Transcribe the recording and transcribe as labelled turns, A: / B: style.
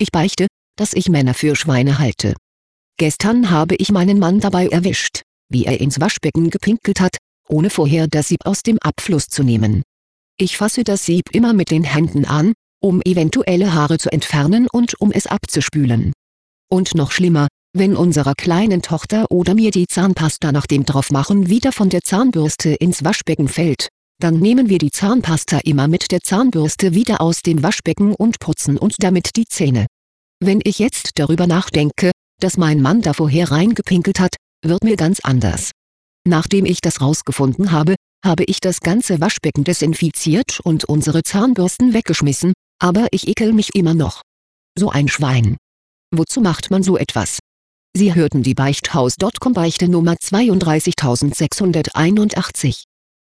A: Ich beichte, dass ich Männer für Schweine halte. Gestern habe ich meinen Mann dabei erwischt, wie er ins Waschbecken gepinkelt hat, ohne vorher das Sieb aus dem Abfluss zu nehmen. Ich fasse das Sieb immer mit den Händen an, um eventuelle Haare zu entfernen und um es abzuspülen. Und noch schlimmer, wenn unserer kleinen Tochter oder mir die Zahnpasta nach dem Draufmachen wieder von der Zahnbürste ins Waschbecken fällt, dann nehmen wir die Zahnpasta immer mit der Zahnbürste wieder aus dem Waschbecken und putzen uns damit die Zähne. Wenn ich jetzt darüber nachdenke, dass mein Mann da vorher reingepinkelt hat, wird mir ganz anders. Nachdem ich das rausgefunden habe, habe ich das ganze Waschbecken desinfiziert und unsere Zahnbürsten weggeschmissen, aber ich ekel mich immer noch. So ein Schwein. Wozu macht man so etwas? Sie hörten die Beichthaus.com Beichte Nummer 32681.